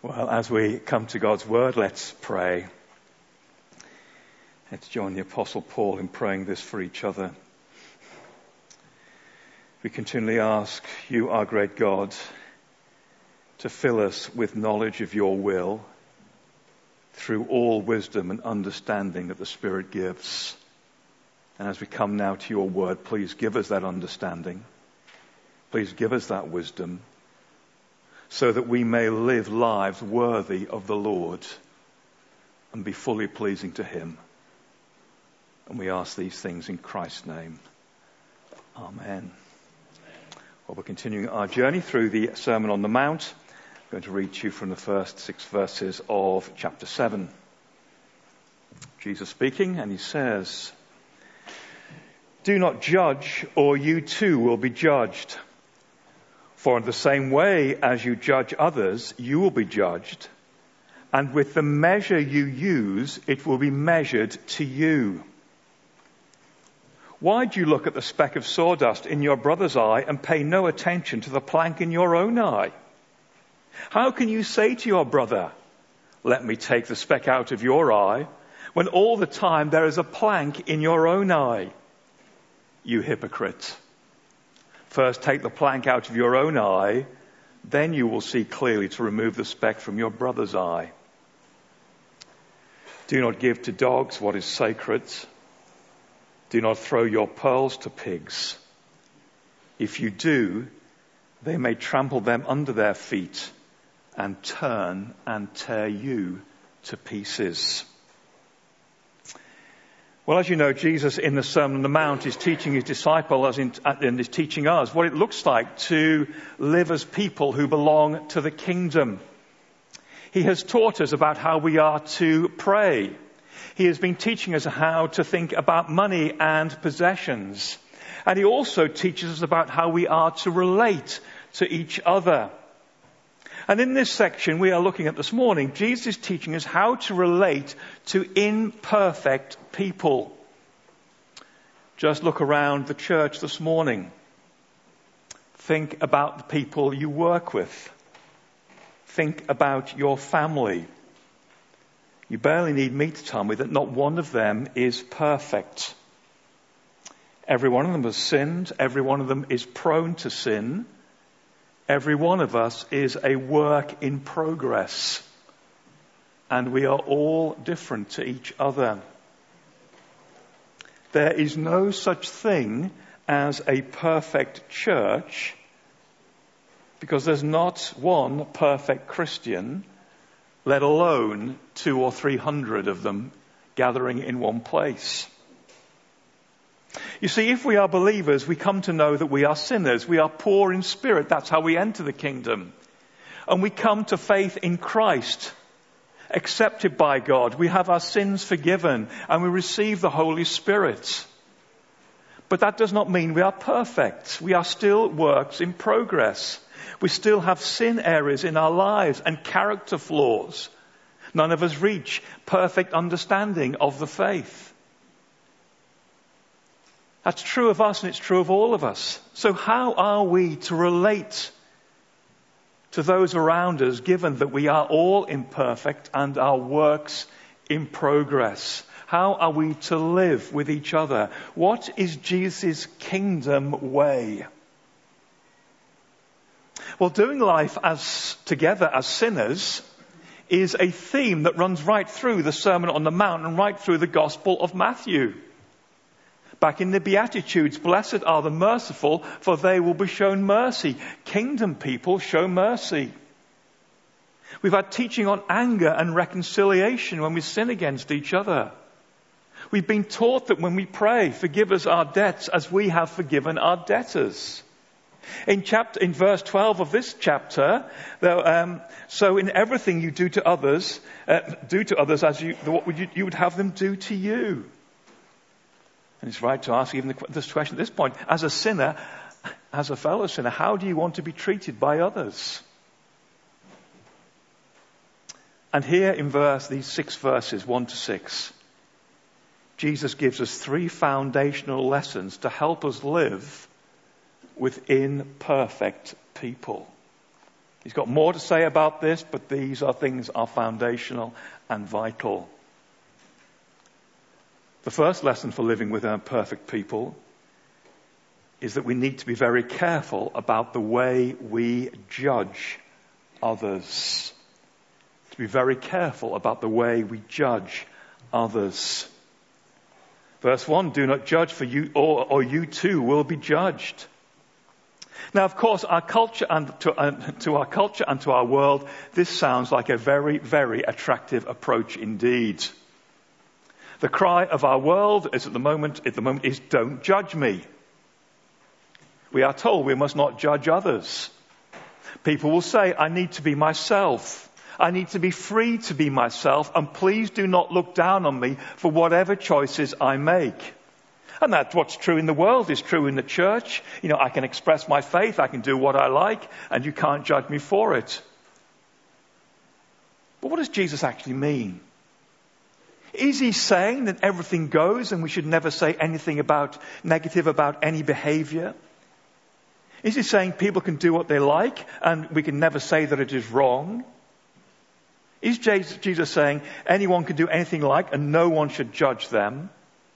Well, as we come to God's word, let's pray. Let's join the Apostle Paul in praying this for each other. We continually ask you, our great God, to fill us with knowledge of your will through all wisdom and understanding that the Spirit gives. And as we come now to your word, please give us that understanding. Please give us that wisdom, so that we may live lives worthy of the Lord and be fully pleasing to him. And we ask these things in Christ's name. Amen. Well, we're continuing our journey through the Sermon on the Mount. I'm going to read to you from the first 6 verses of chapter 7. Jesus speaking, and he says, "Do not judge, or you too will be judged. For in the same way as you judge others, you will be judged. And with the measure you use, it will be measured to you. Why do you look at the speck of sawdust in your brother's eye and pay no attention to the plank in your own eye? How can you say to your brother, 'Let me take the speck out of your eye,' when all the time there is a plank in your own eye? You hypocrite! First take the plank out of your own eye, then you will see clearly to remove the speck from your brother's eye. Do not give to dogs what is sacred. Do not throw your pearls to pigs. If you do, they may trample them under their feet and turn and tear you to pieces." Well, as you know, Jesus in the Sermon on the Mount is teaching his disciples and is teaching us what it looks like to live as people who belong to the kingdom. He has taught us about how we are to pray. He has been teaching us how to think about money and possessions. And he also teaches us about how we are to relate to each other. And in this section we are looking at this morning, Jesus is teaching us how to relate to imperfect people. Just look around the church this morning. Think about the people you work with. Think about your family. You barely need me to tell me that not one of them is perfect. Every one of them has sinned. Every one of them is prone to sin. Every one of us is a work in progress. And we are all different to each other. There is no such thing as a perfect church, because there's not one perfect Christian, let alone 200 or 300 of them gathering in one place. You see, if we are believers, we come to know that we are sinners. We are poor in spirit. That's how we enter the kingdom. And we come to faith in Christ, accepted by God. We have our sins forgiven and we receive the Holy Spirit. But that does not mean we are perfect. We are still works in progress. We still have sin areas in our lives and character flaws. None of us reach perfect understanding of the faith. That's true of us and it's true of all of us. So how are we to relate to those around us, given that we are all imperfect and our works in progress? How are we to live with each other? What is Jesus' kingdom way? Well, doing life together as sinners is a theme that runs right through the Sermon on the Mount and right through the Gospel of Matthew. Back in the Beatitudes, blessed are the merciful, for they will be shown mercy. Kingdom people show mercy. We've had teaching on anger and reconciliation when we sin against each other. We've been taught that when we pray, forgive us our debts as we have forgiven our debtors. In verse 12 of this chapter, so in everything you do to others as you would have them do to you. And it's right to ask even this question at this point, as a sinner, as a fellow sinner, how do you want to be treated by others? And here in these 6 verses, 1 to 6, Jesus gives us 3 foundational lessons to help us live with imperfect people. He's got more to say about this, but these things are foundational and vital. The first lesson for living with imperfect people is that we need to be very careful about the way we judge others. To be very careful about the way we judge others. Verse 1, do not judge, for you or you too will be judged. Now, of course, our culture and to our culture and to our world, this sounds like a very, very attractive approach indeed. The cry of our world is at the moment is don't judge me. We are told we must not judge others. People will say, I need to be myself. I need to be free to be myself, and please do not look down on me for whatever choices I make. And that's what's true in the world is true in the church. I can express my faith, I can do what I like, and you can't judge me for it. But what does Jesus actually mean? Is he saying that everything goes and we should never say anything negative about any behavior? Is he saying people can do what they like and we can never say that it is wrong? Is Jesus saying anyone can do anything like and no one should judge them?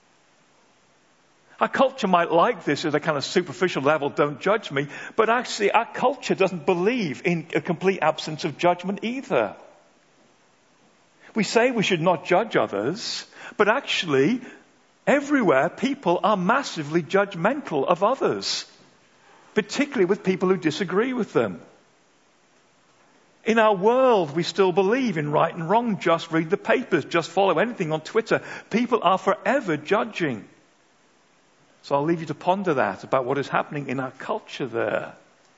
Our culture might like this at a kind of superficial level, don't judge me, but actually our culture doesn't believe in a complete absence of judgment either. We say we should not judge others, but actually everywhere people are massively judgmental of others, particularly with people who disagree with them. In our world, we still believe in right and wrong, just read the papers, just follow anything on Twitter. People are forever judging. So I'll leave you to ponder that about what is happening in our culture there.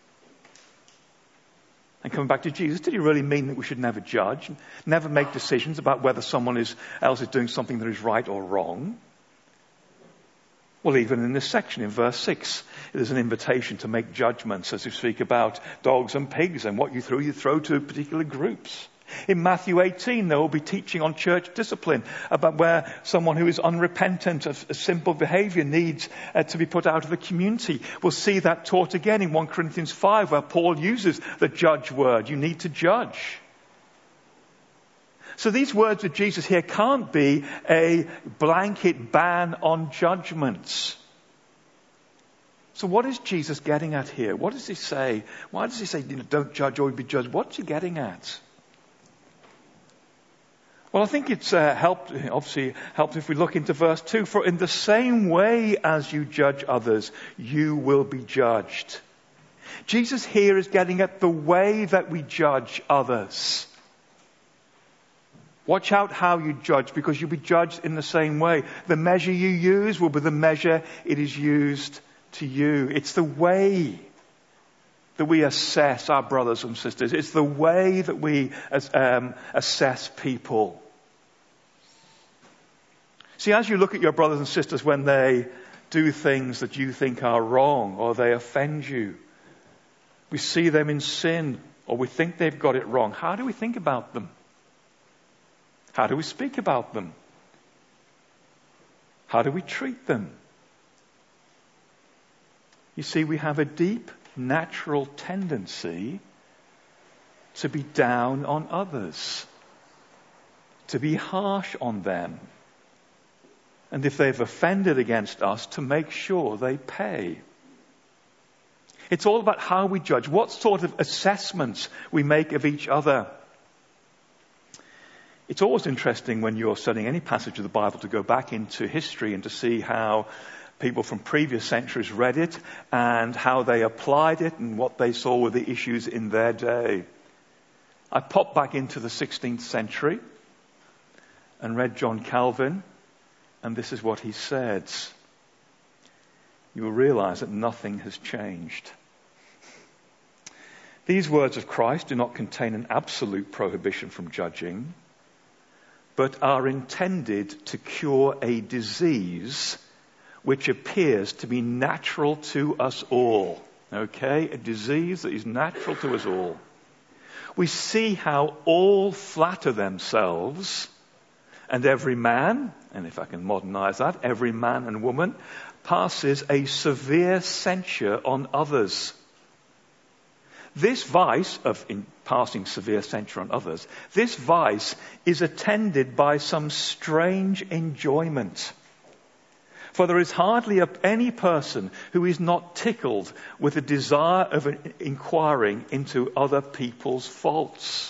And coming back to Jesus, did he really mean that we should never judge, never make decisions about whether someone else is doing something that is right or wrong? Well, even in this section, in verse 6, there's an invitation to make judgments as we speak about dogs and pigs and what you throw to particular groups. In Matthew 18, there will be teaching on church discipline about where someone who is unrepentant of simple behavior needs to be put out of the community. We'll see that taught again in 1 Corinthians 5, where Paul uses the judge word. You need to judge. So these words of Jesus here can't be a blanket ban on judgments. So what is Jesus getting at here? What does he say? Why does he say, don't judge or be judged? What's he getting at? Well, I think it's helped if we look into verse 2. For in the same way as you judge others, you will be judged. Jesus here is getting at the way that we judge others. Watch out how you judge, because you'll be judged in the same way. The measure you use will be the measure it is used to you. It's the way that we assess our brothers and sisters. It's the way that we assess people. See, as you look at your brothers and sisters when they do things that you think are wrong or they offend you, we see them in sin or we think they've got it wrong. How do we think about them? How do we speak about them? How do we treat them? You see, we have a deep natural tendency to be down on others, to be harsh on them, and if they've offended against us, to make sure they pay. It's all about how we judge, what sort of assessments we make of each other. It's always interesting when you're studying any passage of the Bible to go back into history and to see how people from previous centuries read it and how they applied it and what they saw were the issues in their day. I popped back into the 16th century and read John Calvin, and this is what he said. You will realize that nothing has changed. These words of Christ do not contain an absolute prohibition from judging, but are intended to cure a disease which appears to be natural to us all. Okay? A disease that is natural to us all. We see how all flatter themselves, and every man, and if I can modernize that, every man and woman passes a severe censure on others. This vice of passing severe censure on others, this vice is attended by some strange enjoyment. For there is hardly any person who is not tickled with a desire of inquiring into other people's faults.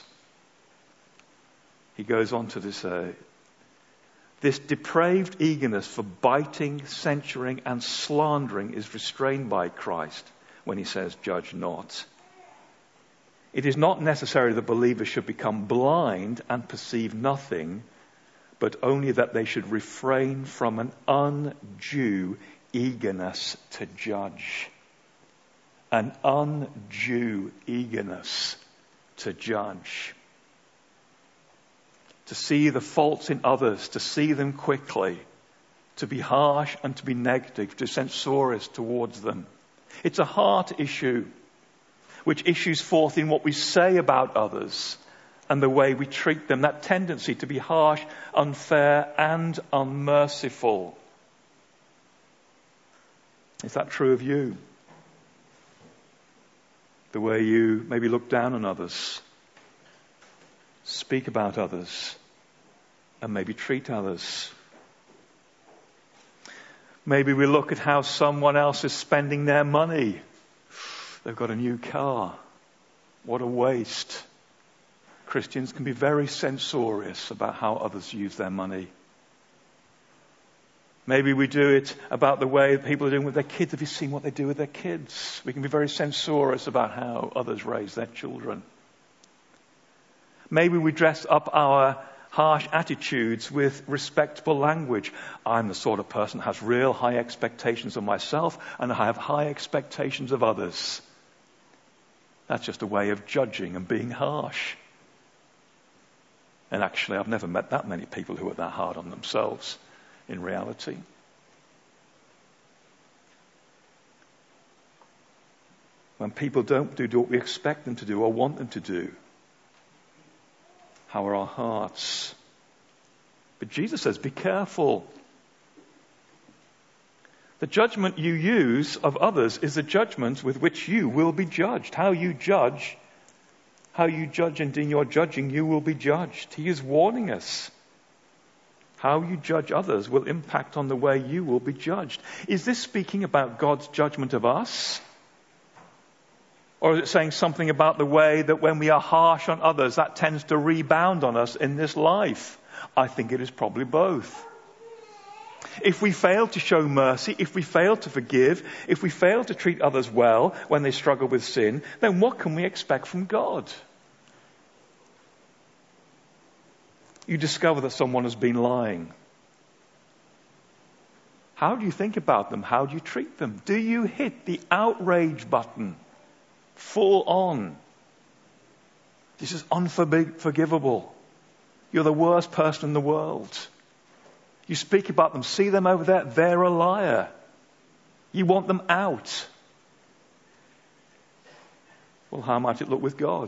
He goes on to say, this depraved eagerness for biting, censuring, and slandering is restrained by Christ when he says, judge not. It is not necessary that believers should become blind and perceive nothing, but only that they should refrain from an undue eagerness to judge. An undue eagerness to judge. To see the faults in others, to see them quickly, to be harsh and to be negative, to be censorious towards them. It's a heart issue, which issues forth in what we say about others and the way we treat them, that tendency to be harsh, unfair, and unmerciful. Is that true of you? The way you maybe look down on others, speak about others, and maybe treat others. Maybe we look at how someone else is spending their money. They've got a new car. What a waste. Christians can be very censorious about how others use their money. Maybe we do it about the way people are doing with their kids. Have you seen what they do with their kids? We can be very censorious about how others raise their children. Maybe we dress up our harsh attitudes with respectable language. I'm the sort of person who has real high expectations of myself, and I have high expectations of others. That's just a way of judging and being harsh. And actually, I've never met that many people who are that hard on themselves in reality. When people don't do what we expect them to do or want them to do, how are our hearts? But Jesus says, be careful. The judgment you use of others is the judgment with which you will be judged. How you judge and in your judging you will be judged. He is warning us. How you judge others will impact on the way you will be judged. Is this speaking about God's judgment of us? Or is it saying something about the way that when we are harsh on others, that tends to rebound on us in this life? I think it is probably both. If we fail to show mercy, if we fail to forgive, if we fail to treat others well when they struggle with sin, then what can we expect from God? You discover that someone has been lying. How do you think about them? How do you treat them? Do you hit the outrage button? Full on. This is unforgivable. You're the worst person in the world. You speak about them, see them over there, they're a liar. You want them out. Well, how might it look with God?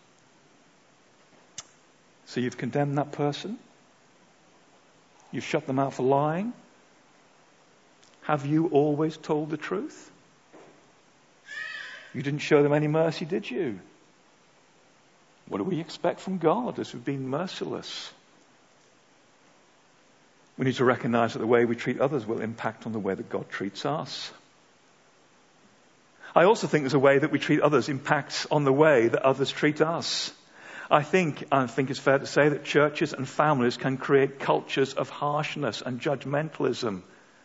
So you've condemned that person? You've shut them out for lying? Have you always told the truth? You didn't show them any mercy, did you? What do we expect from God as we've been merciless? We need to recognize that the way we treat others will impact on the way that God treats us. I also think there's a way that we treat others impacts on the way that others treat us. I think it's fair to say that churches and families can create cultures of harshness and judgmentalism.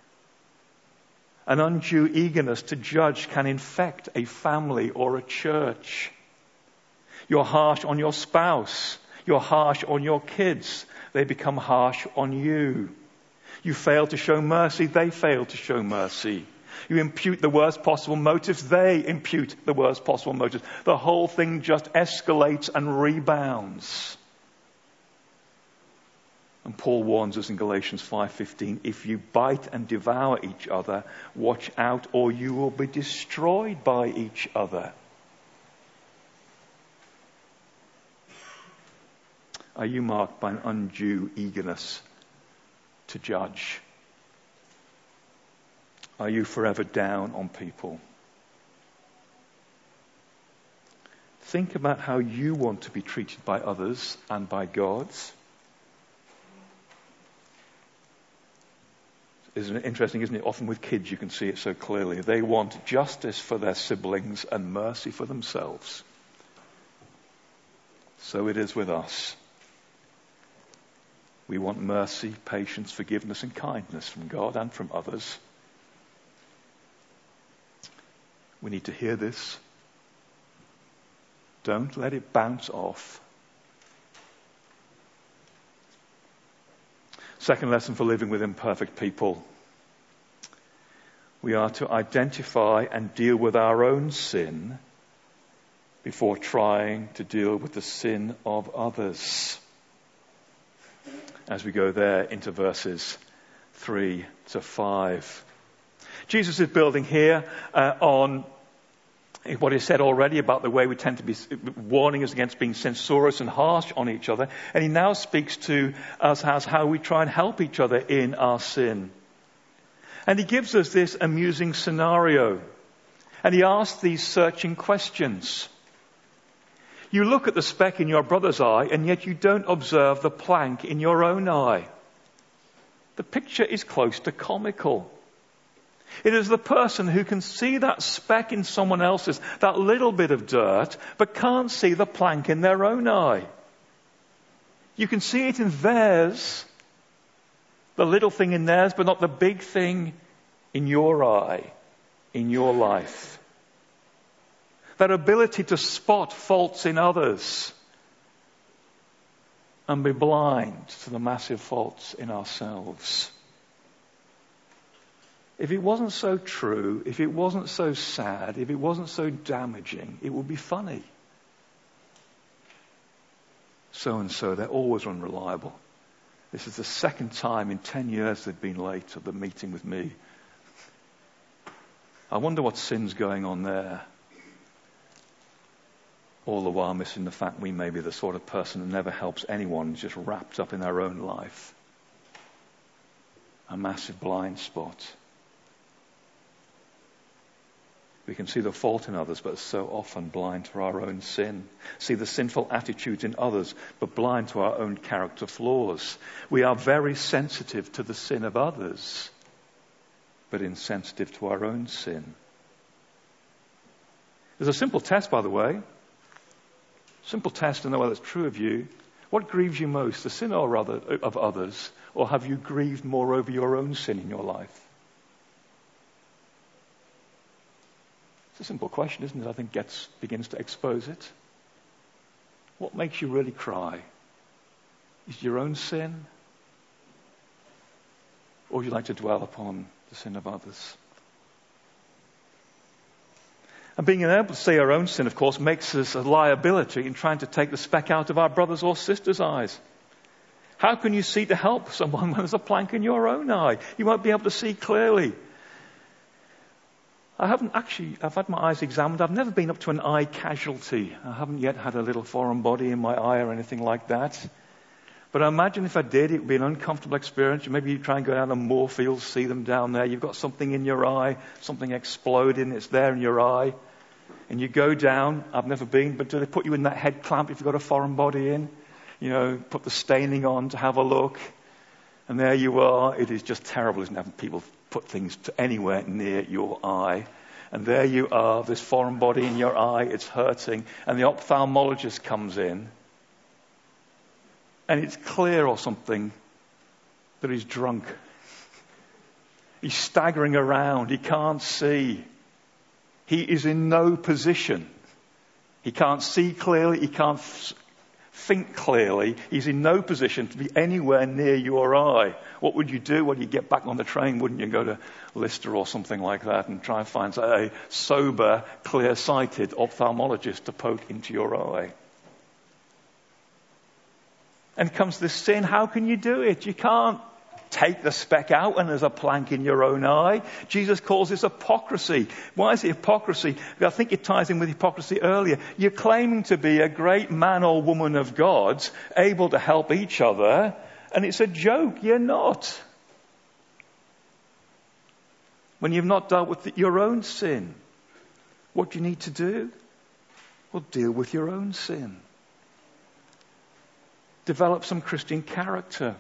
An undue eagerness to judge can infect a family or a church. You're harsh on your spouse. You're harsh on your kids. They become harsh on you. You fail to show mercy. They fail to show mercy. You impute the worst possible motives. They impute the worst possible motives. The whole thing just escalates and rebounds. And Paul warns us in Galatians 5:15, if you bite and devour each other, watch out or you will be destroyed by each other. Are you marked by an undue eagerness to judge? Are you forever down on people? Think about how you want to be treated by others and by God. Isn't it interesting, isn't it? Often with kids you can see it so clearly. They want justice for their siblings and mercy for themselves. So it is with us. We want mercy, patience, forgiveness and kindness from God and from others. We need to hear this. Don't let it bounce off. Second lesson for living with imperfect people. We are to identify and deal with our own sin before trying to deal with the sin of others. As we go there into verses 3 to 5. Jesus is building here on what is said already about the way we tend to be warning us against being censorious and harsh on each other. And he now speaks to us as how we try and help each other in our sin. And he gives us this amusing scenario. And he asks these searching questions. You look at the speck in your brother's eye, and yet you don't observe the plank in your own eye. The picture is close to comical. It is the person who can see that speck in someone else's, that little bit of dirt, but can't see the plank in their own eye. You can see it in theirs, the little thing in theirs, but not the big thing in your eye, in your life. That ability to spot faults in others and be blind to the massive faults in ourselves. If it wasn't so true, if it wasn't so sad, if it wasn't so damaging, it would be funny. So-and-so, they're always unreliable. This is the second time in 10 years they've been late to the meeting with me. I wonder what sin's going on there. All the while missing the fact we may be the sort of person who never helps anyone, just wrapped up in their own life. A massive blind spot. We can see the fault in others, but so often blind to our own sin. See the sinful attitudes in others, but blind to our own character flaws. We are very sensitive to the sin of others, but insensitive to our own sin. There's a simple test, by the way. Simple test to know whether it's true of you. What grieves you most, the sin or rather of others, or have you grieved more over your own sin in your life? It's a simple question, isn't it? I think begins to expose it. What makes you really cry? Is it your own sin? Or would you like to dwell upon the sin of others? And being able to see our own sin, of course, makes us a liability in trying to take the speck out of our brothers' or sisters' eyes. How can you see to help someone when there's a plank in your own eye? You won't be able to see clearly. I've had my eyes examined. I've never been up to an eye casualty. I haven't yet had a little foreign body in my eye or anything like that. But I imagine if I did, it would be an uncomfortable experience. Maybe you try and go down to Moorfields, see them down there. You've got something in your eye, something exploding, it's there in your eye. And you go down, I've never been, but do they put you in that head clamp if you've got a foreign body in? You know, put the staining on to have a look. And there you are. It is just terrible, isn't it, having people put things to anywhere near your eye. And there you are, this foreign body in your eye, it's hurting. And the ophthalmologist comes in. And it's clear or something that he's drunk. He's staggering around. He can't see. He is in no position. He can't see clearly. He can't think clearly. He's in no position to be anywhere near your eye. What would you do when you get back on the train? Wouldn't you go to Lister or something like that and try and find a sober, clear-sighted ophthalmologist to poke into your eye? And comes this sin. How can you do it? You can't take the speck out and there's a plank in your own eye. Jesus calls this hypocrisy. Why is it hypocrisy? I think it ties in with hypocrisy earlier. You're claiming to be a great man or woman of God, able to help each other, and it's a joke. You're not. When you've not dealt with your own sin, what do you need to do? Well, deal with your own sin. Develop some Christian character.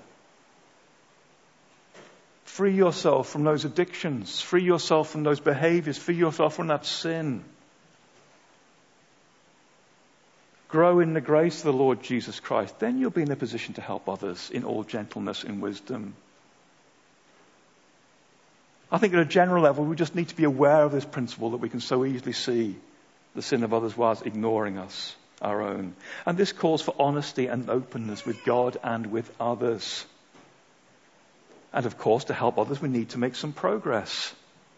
Free yourself from those addictions. Free yourself from those behaviors. Free yourself from that sin. Grow in the grace of the Lord Jesus Christ. Then you'll be in a position to help others in all gentleness and wisdom. I think at a general level, we just need to be aware of this principle that we can so easily see the sin of others whilst ignoring our own. And this calls for honesty and openness with God and with others. And of course, to help others, we need to make some progress.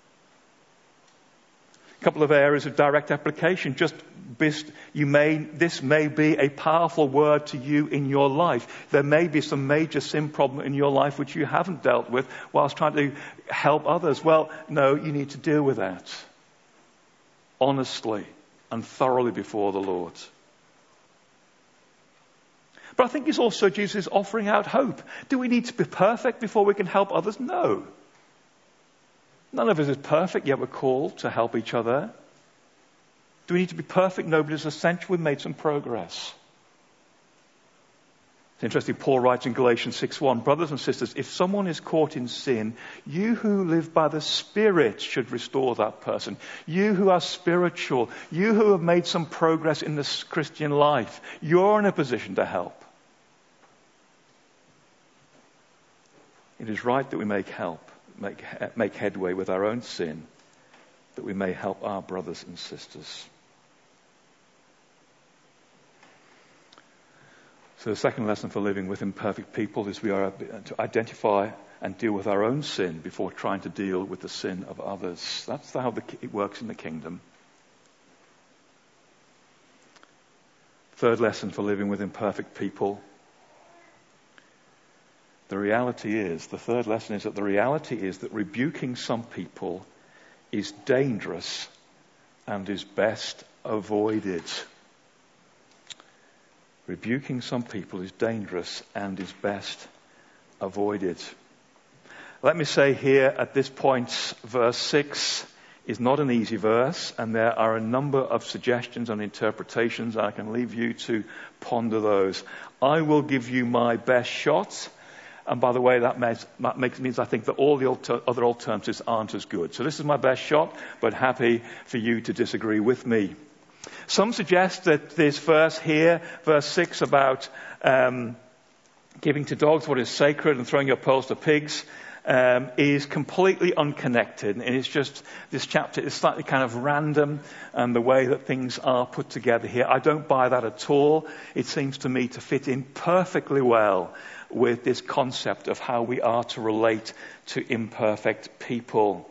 A couple of areas of direct application. This may be a powerful word to you in your life. There may be some major sin problem in your life which you haven't dealt with whilst trying to help others. Well, no, you need to deal with that honestly and thoroughly before the Lord. But I think it's also Jesus offering out hope. Do we need to be perfect before we can help others? No. None of us is perfect, yet we're called to help each other. Do we need to be perfect? No, but it's essential we've made some progress. It's interesting, Paul writes in Galatians 6:1, brothers and sisters, if someone is caught in sin, you who live by the Spirit should restore that person. You who are spiritual, you who have made some progress in this Christian life, you're in a position to help. It is right that we make headway with our own sin, that we may help our brothers and sisters. So the second lesson for living with imperfect people is we are to identify and deal with our own sin before trying to deal with the sin of others. That's how it works in the kingdom. Third lesson for living with imperfect people. The third lesson is that the reality is that rebuking some people is dangerous and is best avoided. Rebuking some people is dangerous and is best avoided. Let me say here at this point, verse 6 is not an easy verse, and there are a number of suggestions and interpretations. I can leave you to ponder those. I will give you my best shot. And by the way, that means I think that all the other alternatives aren't as good. So this is my best shot, but happy for you to disagree with me. Some suggest that this verse here, verse 6, about giving to dogs what is sacred and throwing your pearls to pigs, is completely unconnected. And it's just, this chapter is slightly kind of random, and the way that things are put together here. I don't buy that at all. It seems to me to fit in perfectly well with this concept of how we are to relate to imperfect people.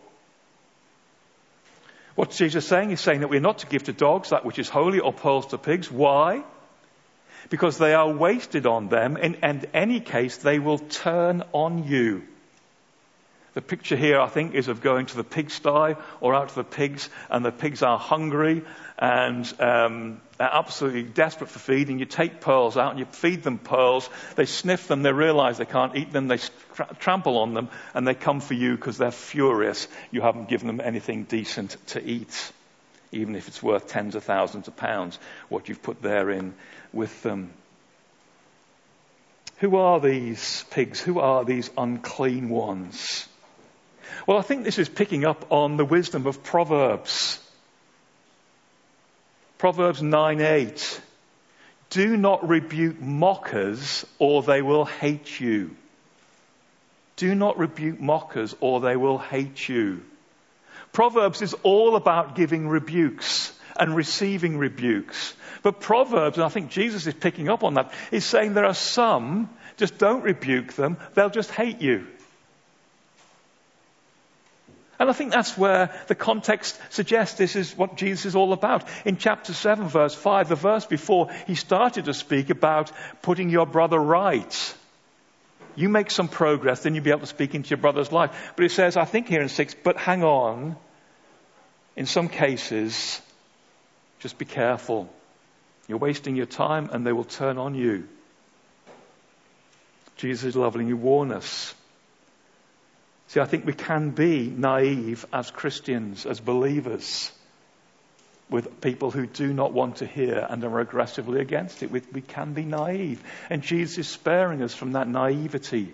What's Jesus saying? He's saying that we're not to give to dogs that which is holy or pearls to pigs. Why? Because they are wasted on them, and in any case, they will turn on you. The picture here, I think, is of going to the pigsty or out to the pigs, and the pigs are hungry and absolutely desperate for feeding. You take pearls out and you feed them pearls. They sniff them, they realize they can't eat them, they trample on them, and they come for you because they're furious. You haven't given them anything decent to eat, even if it's worth tens of thousands of pounds, what you've put therein with them. Who are these pigs? Who are these unclean ones? Well, I think this is picking up on the wisdom of Proverbs. Proverbs 9:8. Do not rebuke mockers, or they will hate you. Do not rebuke mockers, or they will hate you. Proverbs is all about giving rebukes and receiving rebukes. But Proverbs, and I think Jesus is picking up on that, is saying there are some, just don't rebuke them, they'll just hate you. And I think that's where the context suggests this is what Jesus is all about. In chapter 7, verse 5, the verse before, he started to speak about putting your brother right. You make some progress, then you'll be able to speak into your brother's life. But it says, I think here in 6, but hang on. In some cases, just be careful. You're wasting your time and they will turn on you. Jesus is loving you, warn us. See, I think we can be naive as Christians, as believers. with people who do not want to hear and are aggressively against it. We can be naive. And Jesus is sparing us from that naivety.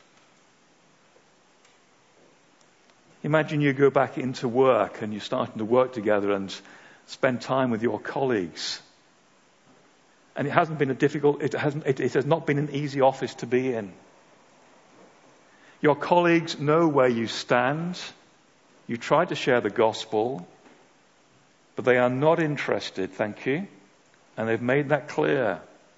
Imagine you go back into work and you're starting to work together and spend time with your colleagues. And it has not been an easy office to be in. Your colleagues know where you stand. You try to share the gospel, but they are not interested, thank you. And they've made that clear.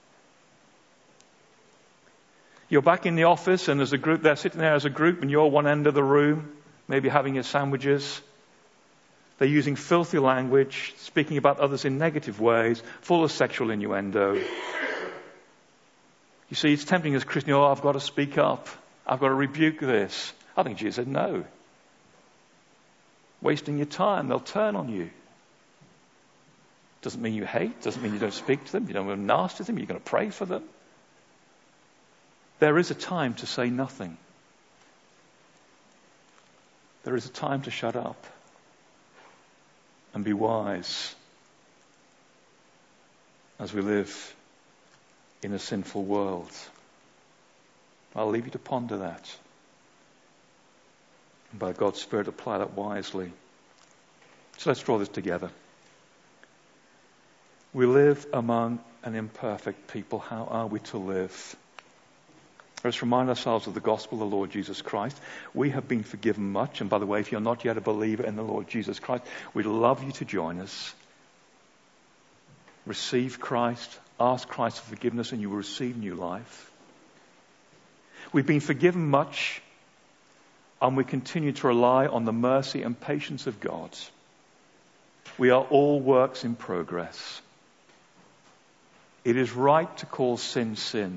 You're back in the office and there's a group, they're sitting there as a group and you're one end of the room, maybe having your sandwiches. They're using filthy language, speaking about others in negative ways, full of sexual innuendo. You see, it's tempting as Christians, I've got to speak up. I've got to rebuke this. I think Jesus said no. Wasting your time, they'll turn on you. Doesn't mean you hate, doesn't mean you don't speak to them, you don't want to be nasty to them, you're going to pray for them. There is a time to say nothing. There is a time to shut up and be wise as we live in a sinful world. I'll leave you to ponder that. And by God's Spirit, apply that wisely. So let's draw this together. We live among an imperfect people. How are we to live? Let's remind ourselves of the gospel of the Lord Jesus Christ. We have been forgiven much. And by the way, if you're not yet a believer in the Lord Jesus Christ, we'd love you to join us. Receive Christ, ask Christ for forgiveness, and you will receive new life. We've been forgiven much, and we continue to rely on the mercy and patience of God. We are all works in progress. It is right to call sin, sin.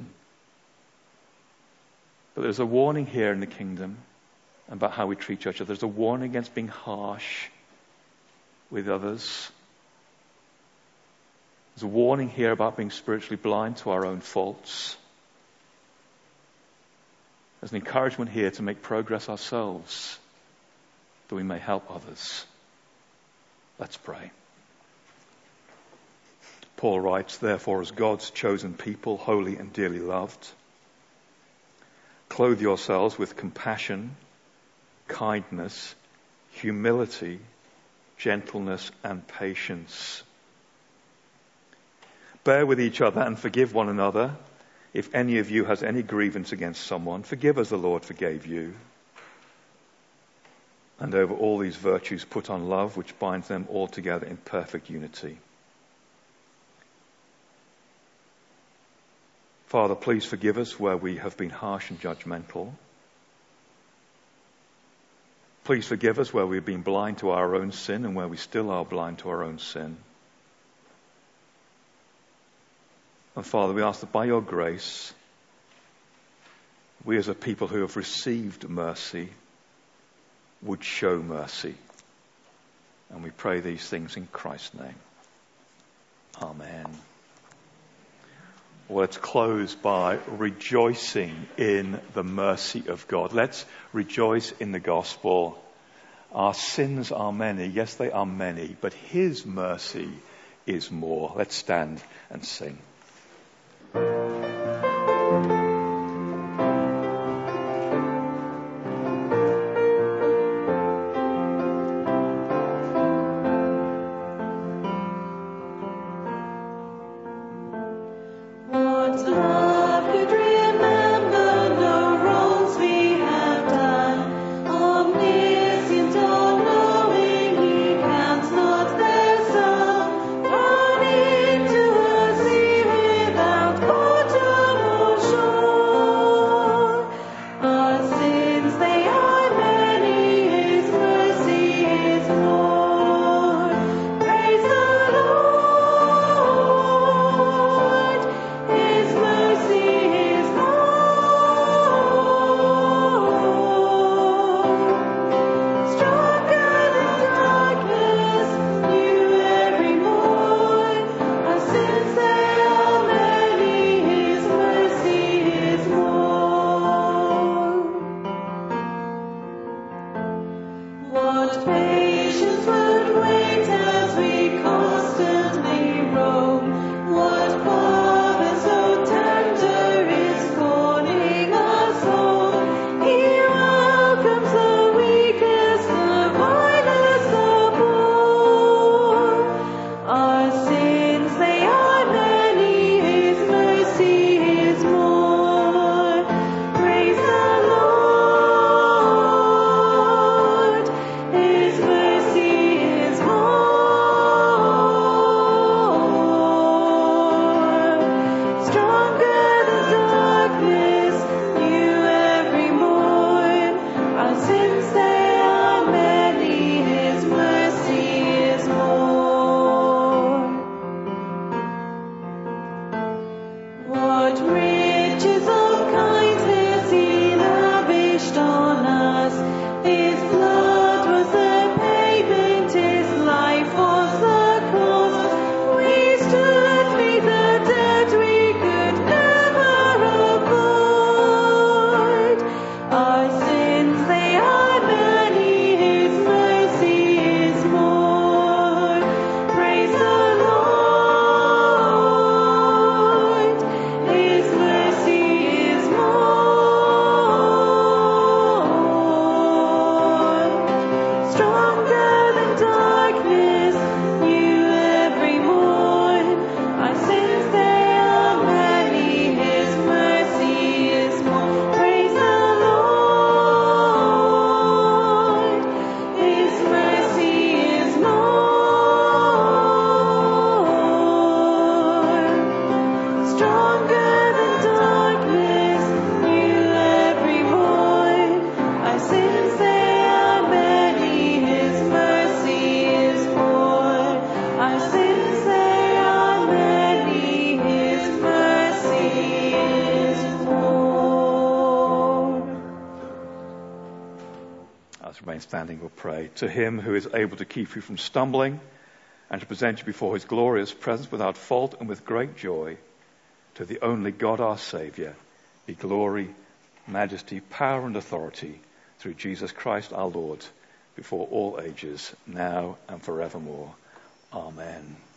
But there's a warning here in the kingdom about how we treat each other. There's a warning against being harsh with others. There's a warning here about being spiritually blind to our own faults. There's an encouragement here to make progress ourselves, that we may help others. Let's pray. Paul writes, therefore, as God's chosen people, holy and dearly loved, clothe yourselves with compassion, kindness, humility, gentleness, and patience. Bear with each other and forgive one another. If any of you has any grievance against someone, forgive as the Lord forgave you. And over all these virtues put on love, which binds them all together in perfect unity. Father, please forgive us where we have been harsh and judgmental. Please forgive us where we've been blind to our own sin and where we still are blind to our own sin. And Father, we ask that by your grace, we as a people who have received mercy would show mercy. And we pray these things in Christ's name. Amen. Well, let's close by rejoicing in the mercy of God. Let's rejoice in the gospel. Our sins are many. Yes, they are many, but his mercy is more. Let's stand and sing. See His blood was the payment, His life was the cost. We stood beneath the debt we could never avoid. Our sins, they are many, His mercy is more. Praise the Lord, His mercy is more. Stronger than darkness, new every morn. Our sins, they are many, His mercy is more. Praise the Lord, His mercy is more. Stronger than darkness, new every morn. Our sins, they are many, His mercy is more. Our sins, they are many, His mercy is more. As we remain standing, we'll pray. To Him who is able to keep you from stumbling and to present you before His glorious presence without fault and with great joy, to the only God our Saviour, be glory, majesty, power and authority through Jesus Christ our Lord, before all ages, now and forevermore. Amen.